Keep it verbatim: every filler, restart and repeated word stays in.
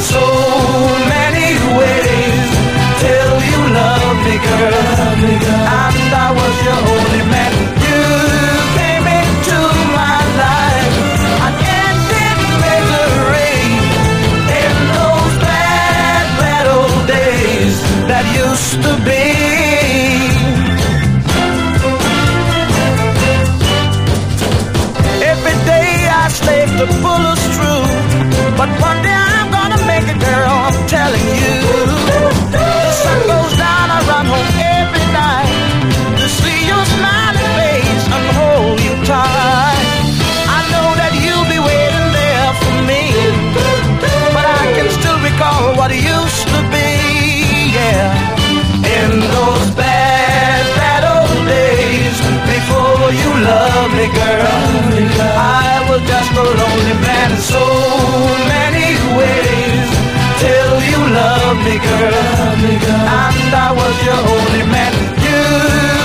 so many ways till you love me, girl. And I was your only man. You came into my life. I ended misery in those bad, bad old days that used to be. Every day I slave to pull us through, but one day I'm gonna make it, girl, I'm telling you. The sun goes down, I run home every night to see your smiling face and hold you tight. I know that you'll be waiting there for me, but I can still recall what it used to be, yeah. In those bad, bad old days, before you loved me, girl, I was just a lonely man in so many ways till you loved me, girl, and I was your only man. You